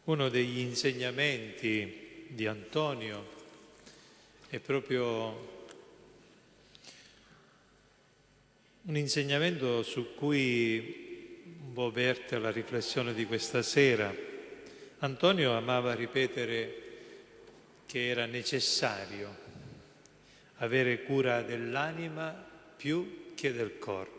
Uno degli insegnamenti di Antonio è proprio un insegnamento su cui un po' verte la riflessione di questa sera. Antonio amava ripetere che era necessario avere cura dell'anima più che del corpo.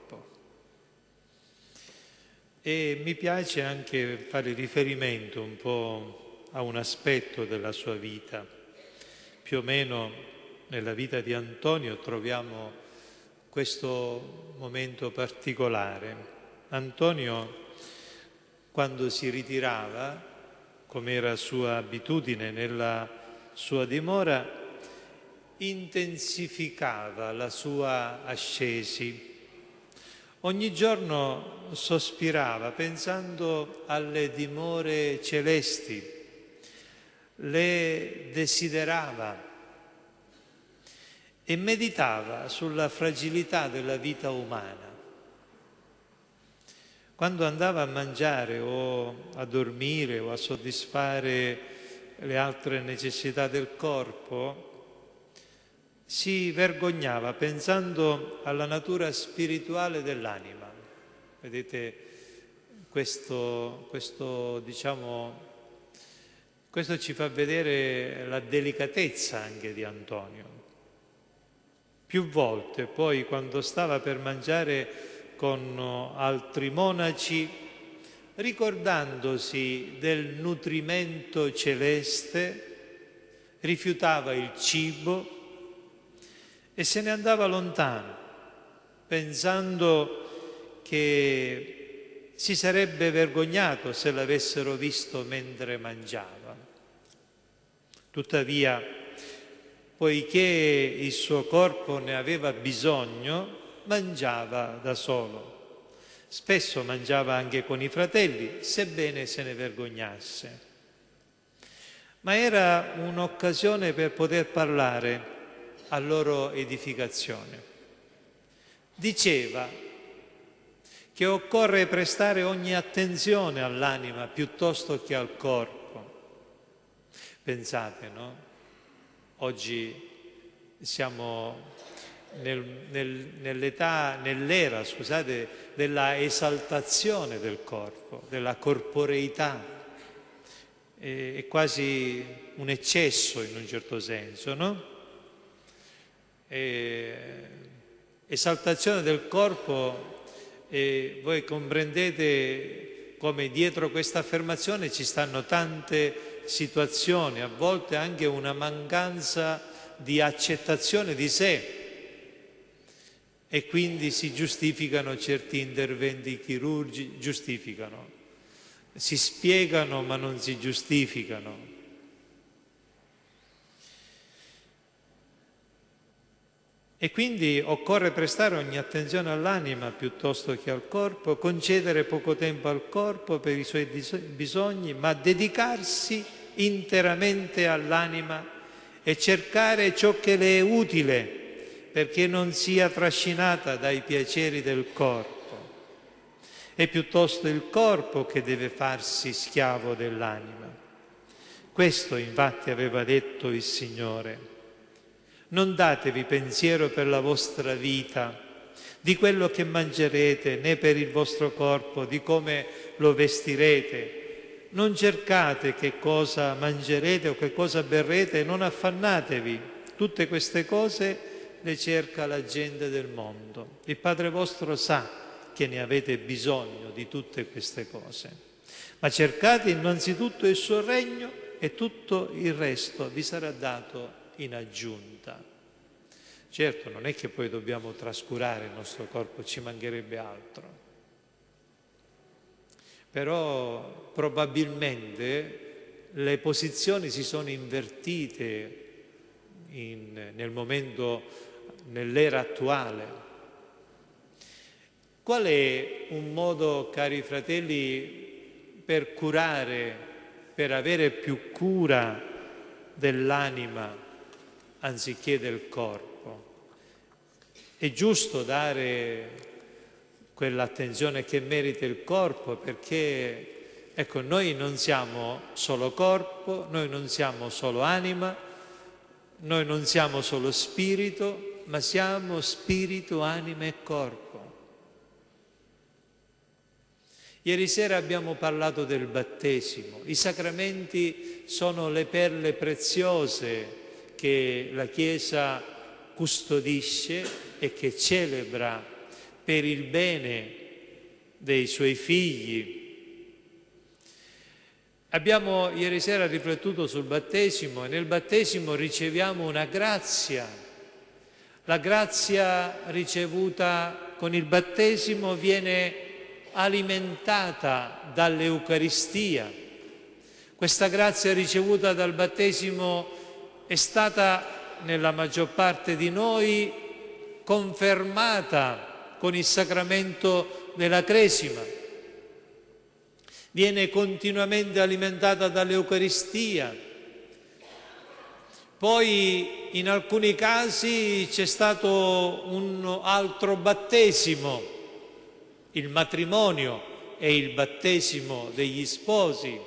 E mi piace anche fare riferimento un po' a un aspetto della sua vita. Più o meno nella vita di Antonio troviamo questo momento particolare. Antonio, quando si ritirava, come era sua abitudine nella sua dimora, intensificava la sua ascesi. Ogni giorno sospirava pensando alle dimore celesti, le desiderava e meditava sulla fragilità della vita umana. Quando andava a mangiare o a dormire o a soddisfare le altre necessità del corpo, si vergognava pensando alla natura spirituale dell'anima. Vedete, questo ci fa vedere la delicatezza anche di Antonio. Più volte poi, quando stava per mangiare con altri monaci, ricordandosi del nutrimento celeste, rifiutava il cibo e se ne andava lontano, pensando che si sarebbe vergognato se l'avessero visto mentre mangiava. Tuttavia, poiché il suo corpo ne aveva bisogno, mangiava da solo. Spesso mangiava anche con i fratelli, sebbene se ne vergognasse. Ma era un'occasione per poter parlare a loro edificazione. Diceva che occorre prestare ogni attenzione all'anima piuttosto che al corpo. Pensate, no? Oggi siamo nell'era della esaltazione del corpo, della corporeità. È quasi un eccesso in un certo senso, no? Esaltazione del corpo, e voi comprendete come dietro questa affermazione ci stanno tante situazioni, a volte anche una mancanza di accettazione di sé, e quindi si giustificano certi interventi chirurgici, si spiegano ma non si giustificano. E quindi occorre prestare ogni attenzione all'anima piuttosto che al corpo, concedere poco tempo al corpo per i suoi bisogni, ma dedicarsi interamente all'anima e cercare ciò che le è utile perché non sia trascinata dai piaceri del corpo. È piuttosto il corpo che deve farsi schiavo dell'anima. Questo infatti aveva detto il Signore. Non datevi pensiero per la vostra vita, di quello che mangerete, né per il vostro corpo, di come lo vestirete. Non cercate che cosa mangerete o che cosa berrete, non affannatevi. Tutte queste cose le cerca la gente del mondo. Il Padre vostro sa che ne avete bisogno di tutte queste cose. Ma cercate innanzitutto il suo regno e tutto il resto vi sarà dato in aggiunta. Certo, non è che poi dobbiamo trascurare il nostro corpo, ci mancherebbe altro. Però probabilmente le posizioni si sono invertite nell'era attuale. Qual è un modo, cari fratelli, per curare, per avere più cura dell'anima anziché del corpo? È giusto dare quell'attenzione che merita il corpo perché Ecco, noi non siamo solo corpo, noi non siamo solo anima, noi non siamo solo spirito, ma siamo spirito, anima e corpo. Ieri sera abbiamo parlato del battesimo. I sacramenti sono le perle preziose che la Chiesa custodisce e che celebra per il bene dei suoi figli. Abbiamo ieri sera riflettuto sul battesimo e nel battesimo riceviamo una grazia. La grazia ricevuta con il battesimo viene alimentata dall'Eucaristia. Questa grazia ricevuta dal battesimo è stata nella maggior parte di noi confermata con il sacramento della Cresima. Viene continuamente alimentata dall'Eucaristia. Poi in alcuni casi c'è stato un altro battesimo, il matrimonio e il battesimo degli sposi,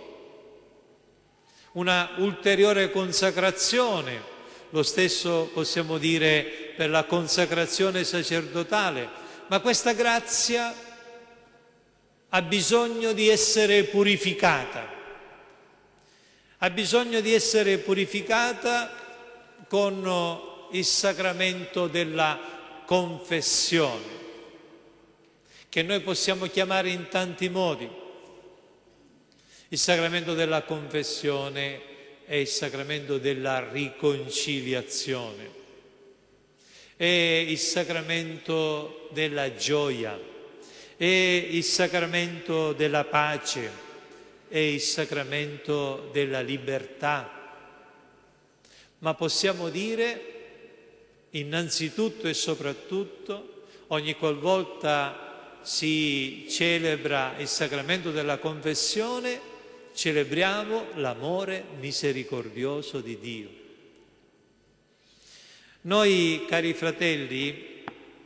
una ulteriore consacrazione, lo stesso possiamo dire per la consacrazione sacerdotale, ma questa grazia ha bisogno di essere purificata, ha bisogno di essere purificata con il sacramento della confessione, che noi possiamo chiamare in tanti modi. Il sacramento della confessione è il sacramento della riconciliazione, è il sacramento della gioia, è il sacramento della pace, è il sacramento della libertà. Ma possiamo dire, innanzitutto e soprattutto, ogni qualvolta si celebra il sacramento della confessione, celebriamo l'amore misericordioso di Dio. Noi, cari fratelli,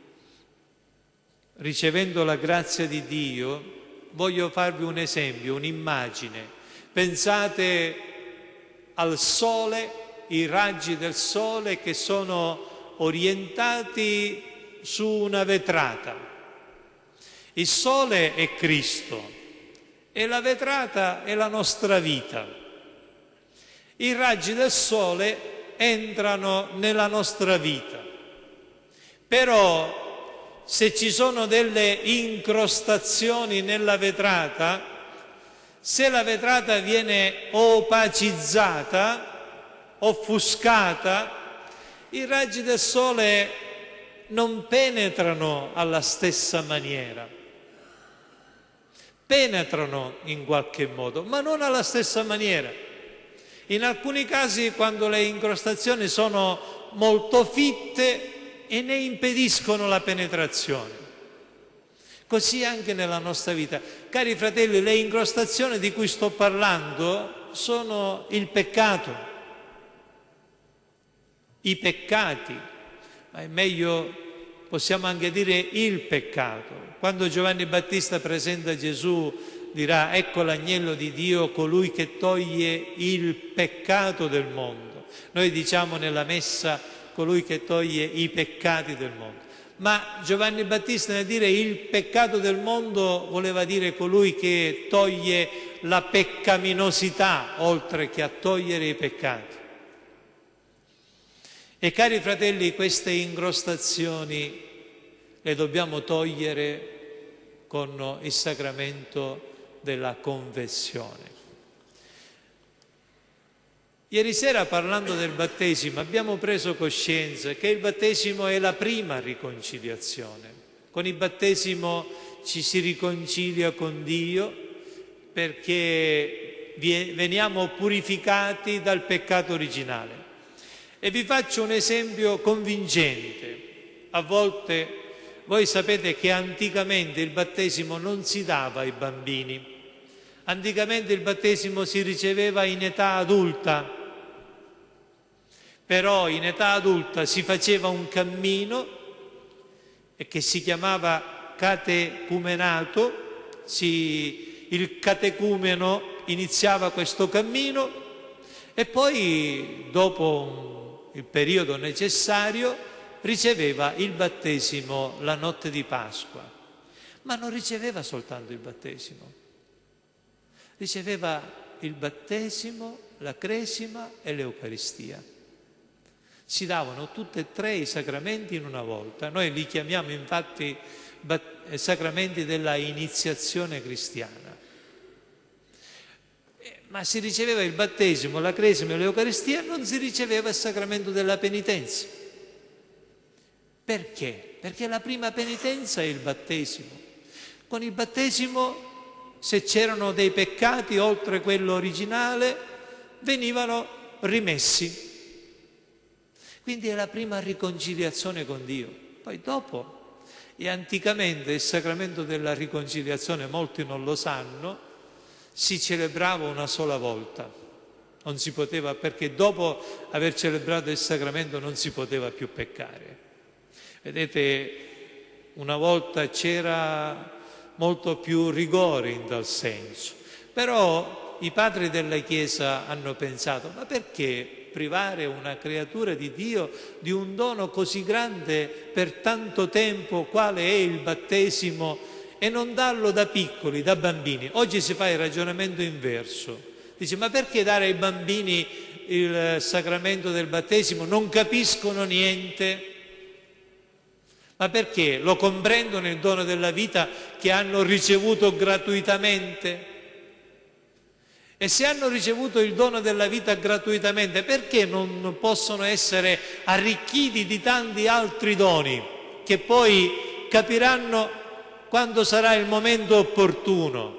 ricevendo la grazia di Dio, voglio farvi un esempio, un'immagine. Pensate al sole, i raggi del sole che sono orientati su una vetrata. Il sole è Cristo e la vetrata è la nostra vita. I raggi del sole entrano nella nostra vita, però se ci sono delle incrostazioni nella vetrata, se la vetrata viene opacizzata, offuscata, i raggi del sole non penetrano alla stessa maniera. Penetrano in qualche modo, ma non alla stessa maniera. In alcuni casi, quando le incrostazioni sono molto fitte e ne impediscono la penetrazione. Così anche nella nostra vita. Cari fratelli, le incrostazioni di cui sto parlando sono il peccato. I peccati, ma è meglio, possiamo anche dire il peccato. Quando Giovanni Battista presenta Gesù, dirà: ecco l'agnello di Dio, colui che toglie il peccato del mondo. Noi diciamo nella messa: colui che toglie i peccati del mondo. Ma Giovanni Battista, nel dire il peccato del mondo, voleva dire colui che toglie la peccaminosità, oltre che a togliere i peccati. E cari fratelli, queste incrostazioni le dobbiamo togliere con il sacramento della confessione. Ieri sera, parlando del battesimo, abbiamo preso coscienza che il battesimo è la prima riconciliazione. Con il battesimo ci si riconcilia con Dio perché veniamo purificati dal peccato originale. E vi faccio un esempio convincente. A volte voi sapete che anticamente il battesimo non si dava ai bambini. Anticamente il battesimo si riceveva in età adulta. Però in età adulta si faceva un cammino che si chiamava catecumenato, si il catecumeno iniziava questo cammino e poi, dopo il periodo necessario, riceveva il battesimo la notte di Pasqua. Ma non riceveva soltanto il battesimo, riceveva il battesimo, la cresima e l'Eucaristia. Si davano tutti e tre i sacramenti in una volta. Noi li chiamiamo infatti sacramenti della iniziazione cristiana. Ma si riceveva il battesimo, la cresima e l'Eucaristia, non si riceveva il sacramento della penitenza. Perché? Perché la prima penitenza è il battesimo. Con il battesimo, se c'erano dei peccati oltre quello originale, venivano rimessi. Quindi è la prima riconciliazione con Dio. Poi dopo, e anticamente il sacramento della riconciliazione, molti non lo sanno, si celebrava una sola volta. Non si poteva, perché dopo aver celebrato il sacramento non si poteva più peccare. Vedete, una volta c'era molto più rigore in tal senso, però i padri della Chiesa hanno pensato: ma perché privare una creatura di Dio di un dono così grande per tanto tempo quale è il battesimo e non darlo da piccoli, da bambini? Oggi si fa il ragionamento inverso, dice: ma perché dare ai bambini il sacramento del battesimo? Non capiscono niente. Ma perché? Lo comprendono il dono della vita che hanno ricevuto gratuitamente? E se hanno ricevuto il dono della vita gratuitamente, perché non possono essere arricchiti di tanti altri doni che poi capiranno quando sarà il momento opportuno?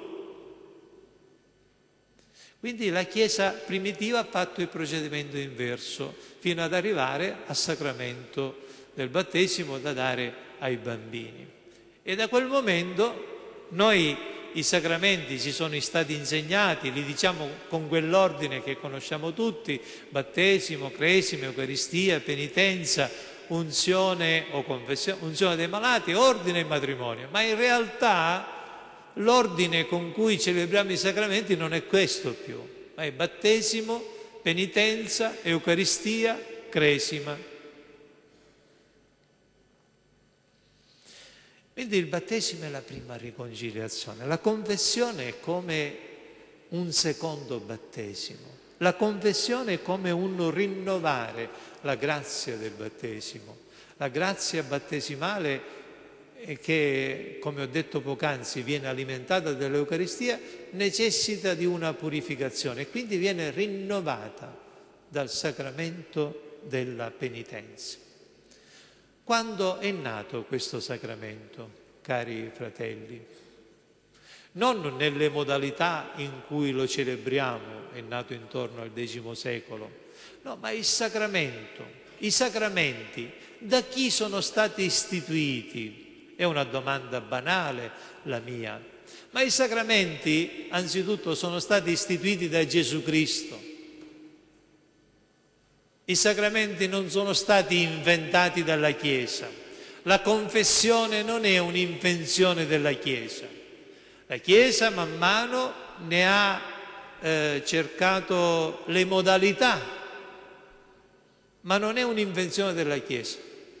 Quindi la Chiesa primitiva ha fatto il procedimento inverso fino ad arrivare al sacramento del battesimo da dare ai bambini. E da quel momento noi i sacramenti ci sono stati insegnati, li diciamo con quell'ordine che conosciamo tutti: battesimo, cresima, Eucaristia, penitenza, unzione o confessione, unzione dei malati, ordine e matrimonio. Ma in realtà l'ordine con cui celebriamo i sacramenti non è questo più, ma è battesimo, penitenza, Eucaristia, cresima. Quindi il battesimo è la prima riconciliazione, la confessione è come un secondo battesimo, la confessione è come un rinnovare la grazia del battesimo, la grazia battesimale che, come ho detto poc'anzi, viene alimentata dall'Eucaristia, necessita di una purificazione e quindi viene rinnovata dal sacramento della penitenza. Quando è nato questo sacramento, cari fratelli? Non nelle modalità in cui lo celebriamo, è nato intorno al X secolo, no, ma il sacramento, i sacramenti, da chi sono stati istituiti? È una domanda banale la mia, ma i sacramenti anzitutto sono stati istituiti da Gesù Cristo. I sacramenti non sono stati inventati dalla Chiesa. La confessione non è un'invenzione della Chiesa. La Chiesa man mano ne ha cercato le modalità, ma non è un'invenzione della Chiesa.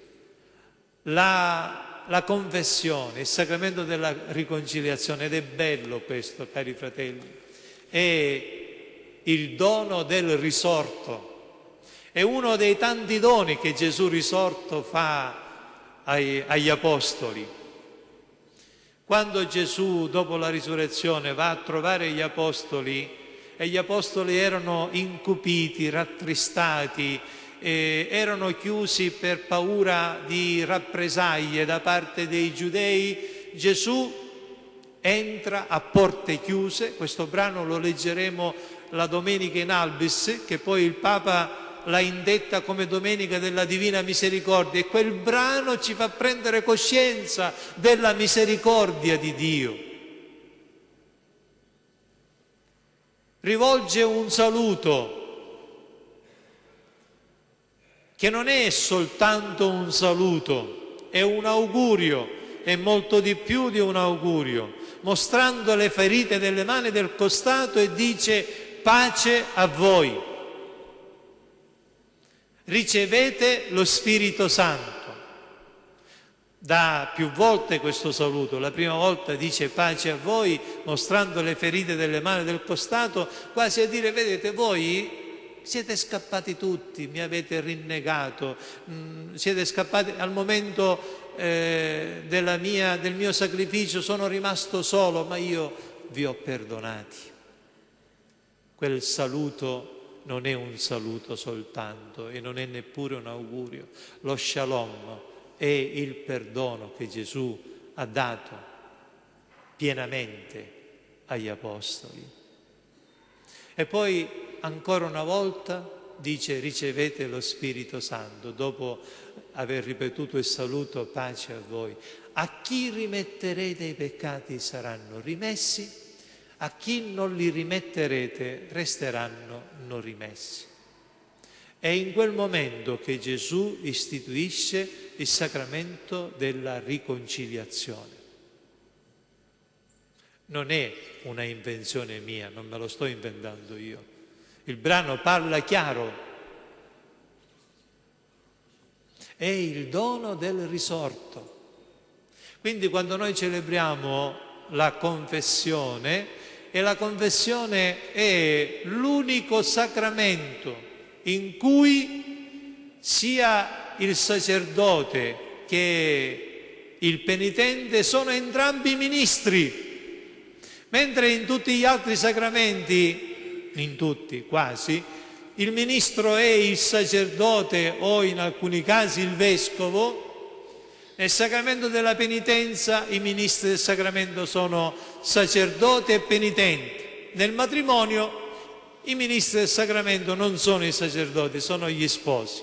La confessione, il sacramento della riconciliazione, ed è bello questo, cari fratelli, è il dono del risorto. È uno dei tanti doni che Gesù risorto fa agli apostoli. Quando Gesù, dopo la risurrezione, va a trovare gli apostoli, e gli apostoli erano incupiti, rattristati, erano chiusi per paura di rappresaglie da parte dei giudei, Gesù entra a porte chiuse. Questo brano lo leggeremo la domenica in Albis, che poi il Papa l'ha indetta come Domenica della Divina Misericordia, e quel brano ci fa prendere coscienza della misericordia di Dio. Rivolge un saluto che non è soltanto un saluto, è un augurio, è molto di più di un augurio, mostrando le ferite delle mani e del costato, e dice: pace a voi. Ricevete lo Spirito Santo. Dà più volte questo saluto. La prima volta dice pace a voi, mostrando le ferite delle mani e del costato, quasi a dire: vedete, voi siete scappati tutti, mi avete rinnegato, siete scappati al momento del mio sacrificio, sono rimasto solo, ma io vi ho perdonati. Quel saluto non è un saluto soltanto e non è neppure un augurio. Lo shalom è il perdono che Gesù ha dato pienamente agli Apostoli. E poi ancora una volta dice: ricevete lo Spirito Santo, dopo aver ripetuto il saluto pace a voi. A chi rimetterete i peccati saranno rimessi, a chi non li rimetterete resteranno non rimessi. È in quel momento che Gesù istituisce il sacramento della riconciliazione. Non è una invenzione mia, non me lo sto inventando io. Il brano parla chiaro. È il dono del risorto. Quindi quando noi celebriamo la confessione, e la confessione è l'unico sacramento in cui sia il sacerdote che il penitente sono entrambi ministri, mentre in tutti gli altri sacramenti, in tutti quasi, il ministro è il sacerdote o in alcuni casi il vescovo. Nel sacramento della penitenza i ministri del sacramento sono sacerdote e penitente. Nel matrimonio i ministri del sacramento non sono i sacerdoti, sono gli sposi.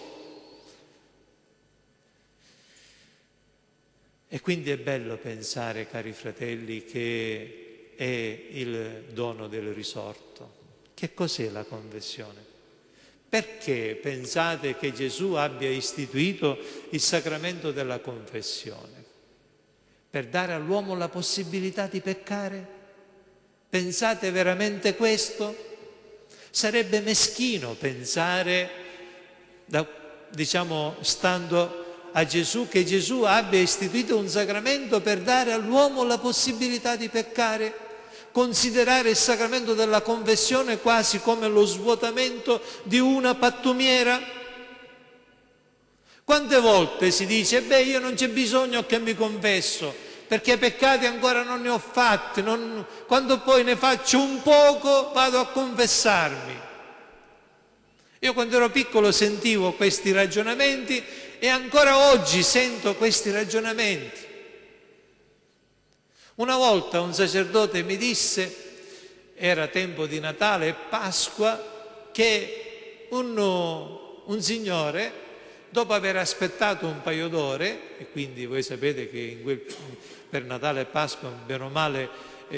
E quindi è bello pensare, cari fratelli, che è il dono del risorto. Che cos'è la confessione? Perché pensate che Gesù abbia istituito il sacramento della confessione? Per dare all'uomo la possibilità di peccare? Pensate veramente questo? Sarebbe meschino pensare, stando a Gesù, che Gesù abbia istituito un sacramento per dare all'uomo la possibilità di peccare. Considerare il sacramento della confessione quasi come lo svuotamento di una pattumiera. Quante volte si dice: io non c'è bisogno che mi confesso, perché peccati ancora non ne ho fatti, quando poi ne faccio un poco vado a confessarmi. Io quando ero piccolo sentivo questi ragionamenti e ancora oggi sento questi ragionamenti. Una volta un sacerdote mi disse, era tempo di Natale e Pasqua, che un signore, dopo aver aspettato un paio d'ore, e quindi voi sapete che per Natale e Pasqua, bene o male,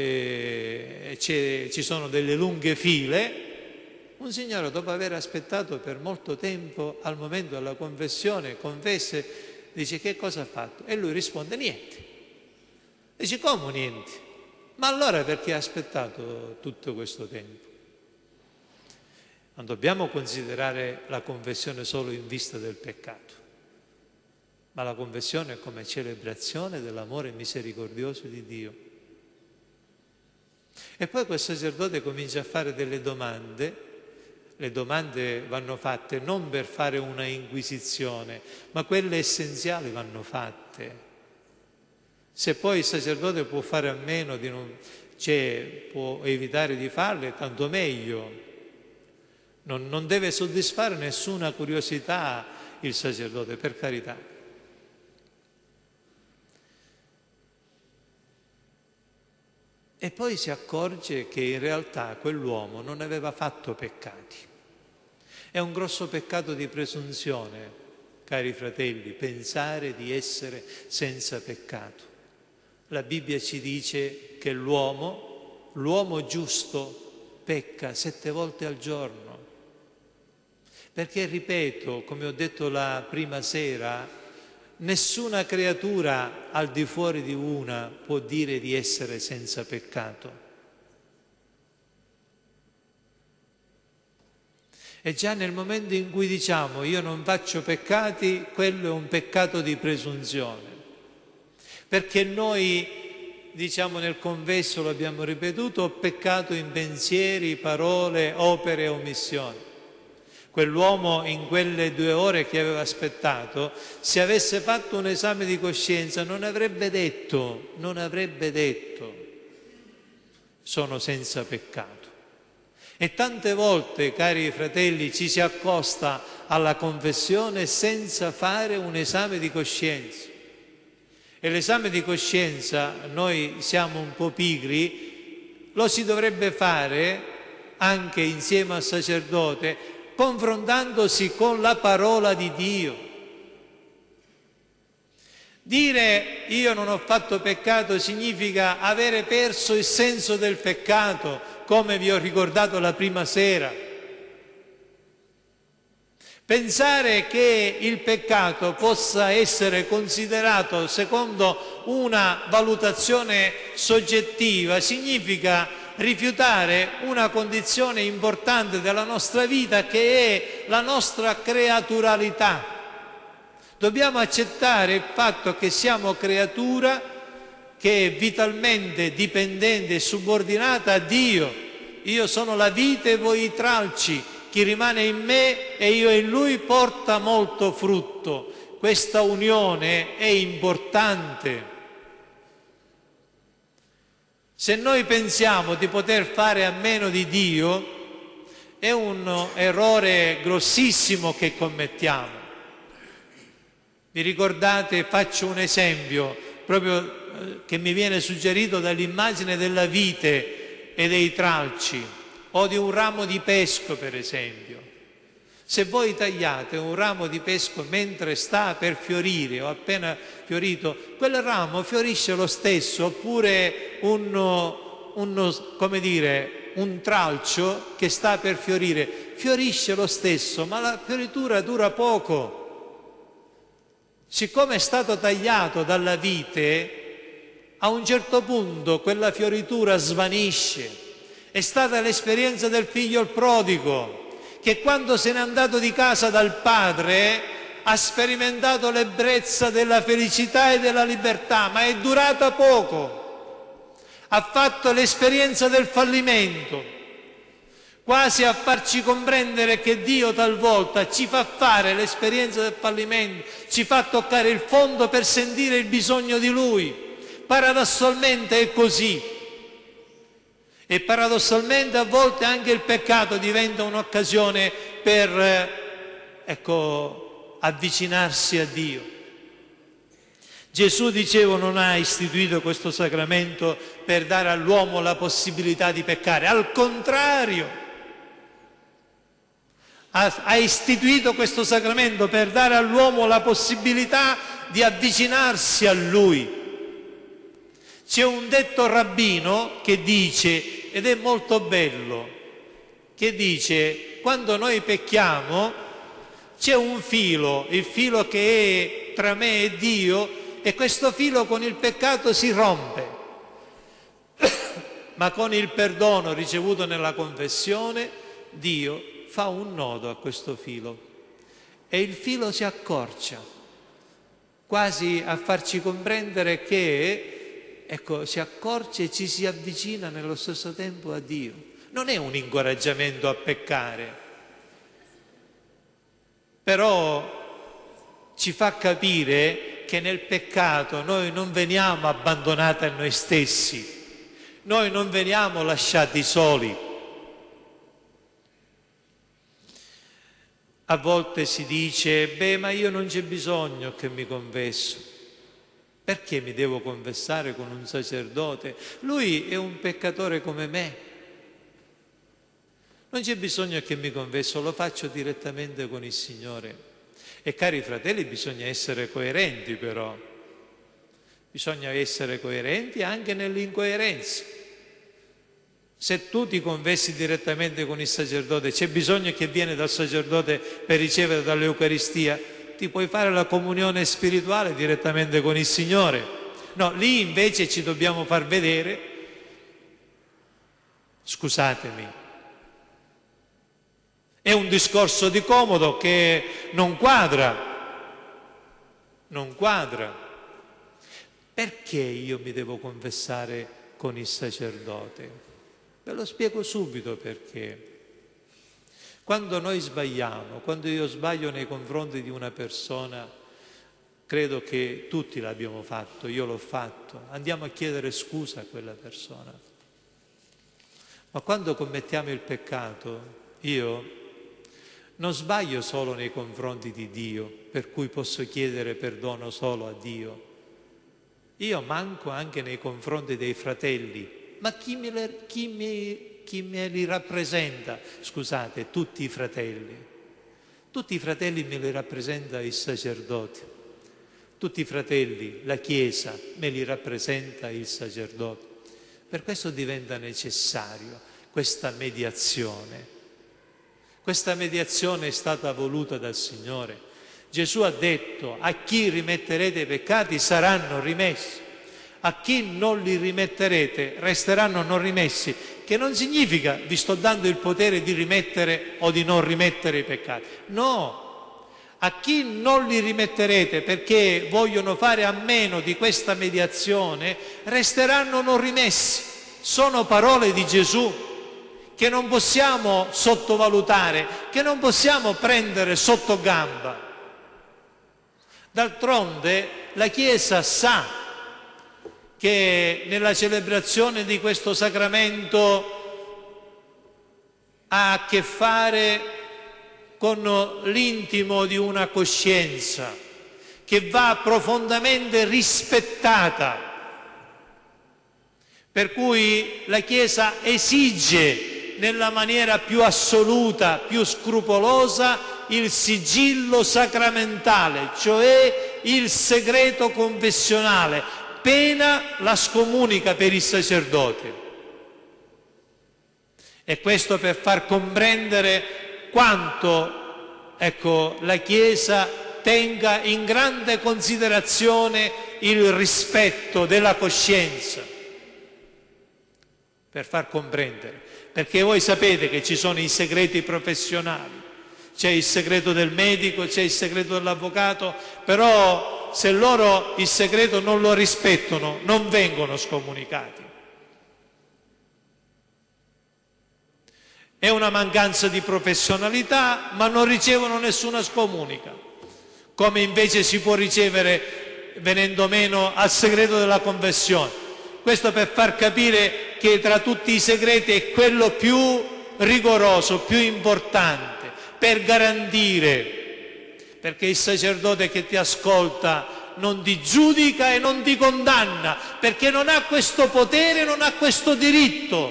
ci sono delle lunghe file, un signore dopo aver aspettato per molto tempo, al momento della confessione, confessa, dice: che cosa ha fatto? E lui risponde: niente. Dice: come niente? Ma allora perché ha aspettato tutto questo tempo? Non dobbiamo considerare la confessione solo in vista del peccato, ma la confessione è come celebrazione dell'amore misericordioso di Dio. E poi quel sacerdote comincia a fare delle domande. Le domande vanno fatte non per fare una inquisizione, ma quelle essenziali vanno fatte. Se poi il sacerdote può fare a meno può evitare di farle, tanto meglio. Non deve soddisfare nessuna curiosità il sacerdote, per carità. E poi si accorge che in realtà quell'uomo non aveva fatto peccati. È un grosso peccato di presunzione, cari fratelli, pensare di essere senza peccato. La Bibbia ci dice che l'uomo giusto pecca 7 volte al giorno. Perché, ripeto, come ho detto la prima sera, Nessuna creatura al di fuori di una può dire di essere senza peccato. E già nel momento in cui diciamo io non faccio peccati, quello è un peccato di presunzione. Perché noi, diciamo nel confesso, lo abbiamo ripetuto, ho peccato in pensieri, parole, opere e omissioni. Quell'uomo in quelle 2 ore che aveva aspettato, se avesse fatto un esame di coscienza, non avrebbe detto, sono senza peccato. E tante volte, cari fratelli, ci si accosta alla confessione senza fare un esame di coscienza. E l'esame di coscienza, noi siamo un po' pigri, lo si dovrebbe fare anche insieme al sacerdote, confrontandosi con la parola di Dio. Dire io non ho fatto peccato significa avere perso il senso del peccato, come vi ho ricordato la prima sera. Pensare che il peccato possa essere considerato secondo una valutazione soggettiva significa rifiutare una condizione importante della nostra vita che è la nostra creaturalità. Dobbiamo accettare il fatto che siamo creatura che è vitalmente dipendente e subordinata a Dio. Io sono la vite e voi i tralci, chi rimane in me e io in lui porta molto frutto. Questa unione è importante. Se noi pensiamo di poter fare a meno di Dio, è un errore grossissimo che commettiamo. Vi ricordate, faccio un esempio, proprio che mi viene suggerito dall'immagine della vite e dei tralci, o di un ramo di pesco, per esempio. Se voi tagliate un ramo di pesco mentre sta per fiorire o appena fiorito, quel ramo fiorisce lo stesso, oppure un tralcio che sta per fiorire, fiorisce lo stesso, ma la fioritura dura poco. Siccome è stato tagliato dalla vite, a un certo punto quella fioritura svanisce. È stata l'esperienza del figlio il prodigo, che quando se n'è andato di casa dal padre ha sperimentato l'ebbrezza della felicità e della libertà, ma è durata poco. Ha fatto l'esperienza del fallimento, quasi a farci comprendere che Dio talvolta ci fa fare l'esperienza del fallimento, ci fa toccare il fondo per sentire il bisogno di Lui. Paradossalmente è così. E paradossalmente a volte anche il peccato diventa un'occasione per, avvicinarsi a Dio. Gesù, dicevo, non ha istituito questo sacramento per dare all'uomo la possibilità di peccare, al contrario, ha istituito questo sacramento per dare all'uomo la possibilità di avvicinarsi a Lui. C'è un detto rabbino che dice, ed è molto bello, che dice, quando noi pecchiamo c'è un filo, il filo che è tra me e Dio, e questo filo con il peccato si rompe. Ma con il perdono ricevuto nella confessione, Dio fa un nodo a questo filo e il filo si accorcia, quasi a farci comprendere che si accorcia e ci si avvicina nello stesso tempo a Dio. Non è un incoraggiamento a peccare, però ci fa capire che nel peccato noi non veniamo abbandonati a noi stessi, noi non veniamo lasciati soli. A volte si dice, ma io non c'è bisogno che mi confesso. Perché mi devo confessare con un sacerdote? Lui è un peccatore come me. Non c'è bisogno che mi confesso, lo faccio direttamente con il Signore. E cari fratelli, bisogna essere coerenti però. Bisogna essere coerenti anche nell'incoerenza. Se tu ti confessi direttamente con il sacerdote, c'è bisogno che viene dal sacerdote per ricevere dall'Eucaristia? ti puoi fare la comunione spirituale direttamente con il Signore. No, lì invece ci dobbiamo far vedere, scusatemi, è un discorso di comodo che non quadra. Perché io mi devo confessare con il sacerdote? Ve lo spiego subito perché. Quando noi sbagliamo, quando io sbaglio nei confronti di una persona, credo che tutti l'abbiamo fatto, io l'ho fatto, andiamo a chiedere scusa a quella persona. Ma quando commettiamo il peccato, io non sbaglio solo nei confronti di Dio, per cui posso chiedere perdono solo a Dio. Io manco anche nei confronti dei fratelli. Ma chi me li rappresenta? Scusate, tutti i fratelli. Tutti i fratelli me li rappresenta il sacerdote. Tutti i fratelli, la Chiesa, me li rappresenta il sacerdote. Per questo diventa necessario questa mediazione. Questa mediazione è stata voluta dal Signore. Gesù ha detto: a chi rimetterete i peccati saranno rimessi, a chi non li rimetterete resteranno non rimessi, che non significa vi sto dando il potere di rimettere o di non rimettere i peccati. No, a chi non li rimetterete perché vogliono fare a meno di questa mediazione resteranno non rimessi. Sono parole di Gesù che non possiamo sottovalutare, che non possiamo prendere sotto gamba. D'altronde la Chiesa sa che nella celebrazione di questo sacramento ha a che fare con l'intimo di una coscienza che va profondamente rispettata, per cui la Chiesa esige nella maniera più assoluta, più scrupolosa, il sigillo sacramentale, cioè il segreto confessionale, pena la scomunica per il sacerdote. E questo per far comprendere quanto, la Chiesa tenga in grande considerazione il rispetto della coscienza. Per far comprendere. Perché voi sapete che ci sono i segreti professionali, c'è il segreto del medico, c'è il segreto dell'avvocato, però se loro il segreto non lo rispettano, non vengono scomunicati. È una mancanza di professionalità, ma non ricevono nessuna scomunica, come invece si può ricevere venendo meno al segreto della confessione. Questo per far capire che tra tutti i segreti è quello più rigoroso, più importante, per garantire, perché il sacerdote che ti ascolta non ti giudica e non ti condanna, perché non ha questo potere, non ha questo diritto.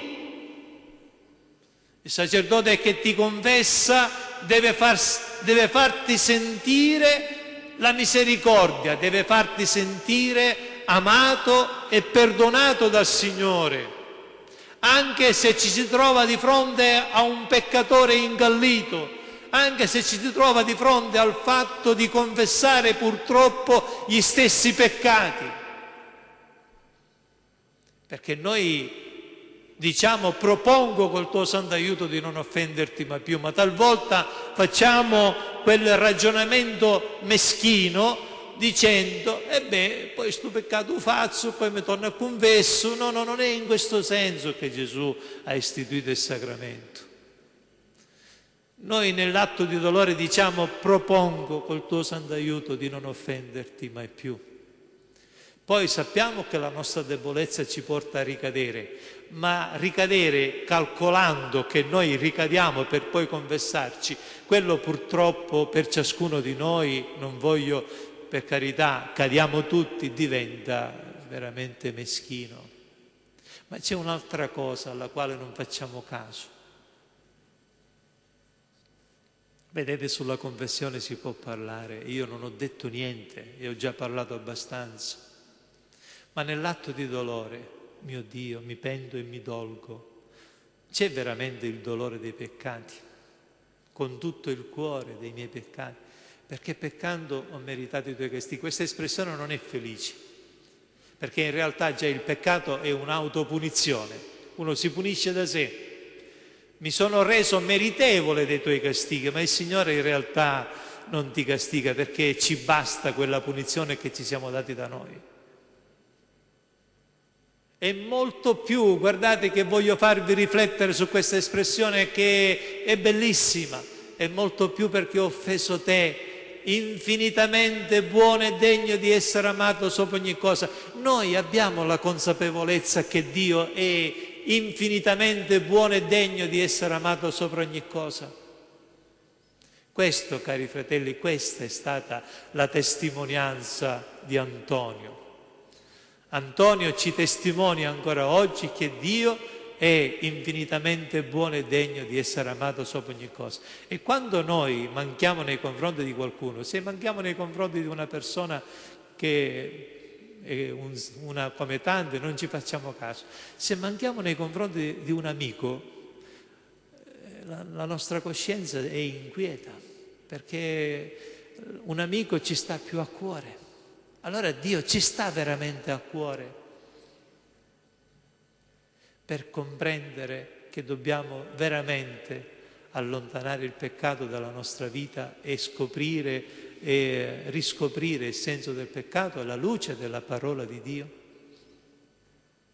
Il sacerdote che ti confessa deve farti sentire la misericordia, deve farti sentire amato e perdonato dal Signore, anche se ci si trova di fronte a un peccatore incallito, anche se ci si trova di fronte al fatto di confessare purtroppo gli stessi peccati. Perché noi diciamo: propongo col tuo santo aiuto di non offenderti mai più, ma talvolta facciamo quel ragionamento meschino dicendo: poi sto peccato faccio, poi mi torno a confesso. No, non è in questo senso che Gesù ha istituito il sacramento. Noi nell'atto di dolore diciamo: propongo col tuo santo aiuto di non offenderti mai più. Poi sappiamo che la nostra debolezza ci porta a ricadere, ma ricadere calcolando che noi ricadiamo per poi confessarci, quello purtroppo per ciascuno di noi, non voglio, per carità, cadiamo tutti, diventa veramente meschino. Ma c'è un'altra cosa alla quale non facciamo caso. Vedete, sulla confessione si può parlare, io non ho detto niente e ho già parlato abbastanza. Ma nell'atto di dolore, mio Dio, mi pento e mi dolgo, c'è veramente il dolore dei peccati, con tutto il cuore dei miei peccati. perché peccando ho meritato i tuoi castighi. Questa espressione non è felice, perché in realtà già il peccato è un'autopunizione, uno si punisce da sé. Mi sono reso meritevole dei tuoi castighi, ma il Signore in realtà non ti castiga, perché ci basta quella punizione che ci siamo dati da noi. E molto più, guardate che voglio farvi riflettere su questa espressione che è bellissima, è molto più perché ho offeso te, infinitamente buono e degno di essere amato sopra ogni cosa. Noi abbiamo la consapevolezza che Dio è infinitamente buono e degno di essere amato sopra ogni cosa. Questo, cari fratelli, questa è stata la testimonianza di Antonio. Antonio ci testimonia ancora oggi che Dio è infinitamente buono e degno di essere amato sopra ogni cosa. E quando noi manchiamo nei confronti di qualcuno, se manchiamo nei confronti di una persona che è una come tante, non ci facciamo caso. Se manchiamo nei confronti di un amico, la nostra coscienza è inquieta, perché un amico ci sta più a cuore. Allora Dio ci sta veramente a cuore per comprendere che dobbiamo veramente allontanare il peccato dalla nostra vita e scoprire e riscoprire il senso del peccato alla luce della parola di Dio.